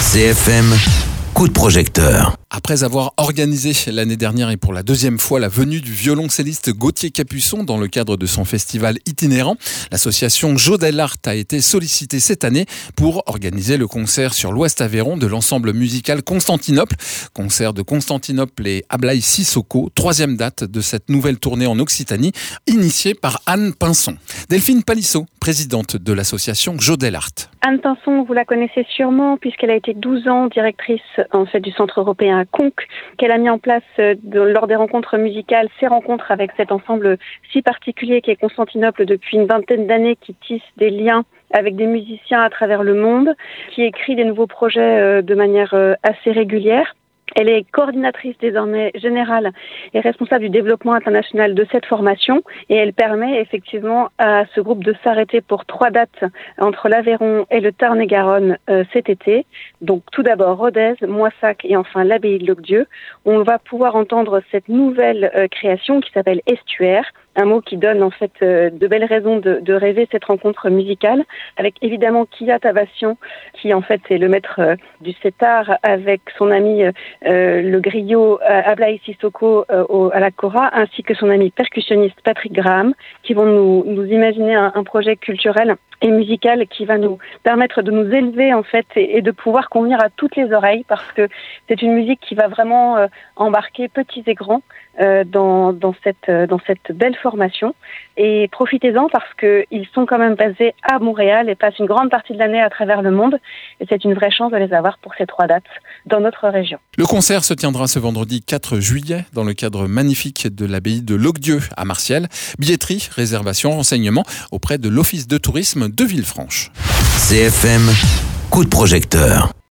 CFM, coup de projecteur. Après avoir organisé l'année dernière et pour la deuxième fois la venue du violoncelliste Gauthier Capuçon dans le cadre de son festival itinérant, l'association Jodel Art a été sollicitée cette année pour organiser le concert sur l'Ouest Aveyron de l'ensemble musical Constantinople. Concert de Constantinople et Ablaye Sissoko, troisième date de cette nouvelle tournée en Occitanie, initiée par Anne Pinson. Delphine Palisseau, présidente de l'association Jodel Art. Anne Pinson, vous la connaissez sûrement puisqu'elle a été 12 ans directrice du Centre européen à Conques, qu'elle a mis en place lors des rencontres musicales, ces rencontres avec cet ensemble si particulier qui est Constantinople depuis une vingtaine d'années, qui tisse des liens avec des musiciens à travers le monde, qui écrit des nouveaux projets de manière assez régulière. Elle est coordinatrice désormais générale et responsable du développement international de cette formation et elle permet effectivement à ce groupe de s'arrêter pour 3 dates entre l'Aveyron et le Tarn-et-Garonne cet été. Donc tout d'abord Rodez, Moissac et enfin l'Abbaye de Locdieu. On va pouvoir entendre cette nouvelle création qui s'appelle Estuaire. Un mot qui donne en fait de belles raisons de rêver cette rencontre musicale, avec évidemment Kia Tavassian, qui en fait est le maître du setar, avec son ami le griot Ablaye Sissoko à la kora, ainsi que son ami percussionniste Patrick Graham, qui vont nous imaginer un projet culturel et musical qui va nous permettre de nous élever en fait et de pouvoir convenir à toutes les oreilles, parce que c'est une musique qui va vraiment embarquer petits et grands dans cette belle formation. Et profitez-en parce qu'ils sont quand même basés à Montréal et passent une grande partie de l'année à travers le monde. Et c'est une vraie chance de les avoir pour ces 3 dates dans notre région. Le concert se tiendra ce vendredi 4 juillet dans le cadre magnifique de l'abbaye de Locdieu à Martial. Billetterie, réservation, renseignements auprès de l'Office de tourisme de Villefranche. CFM, coup de projecteur.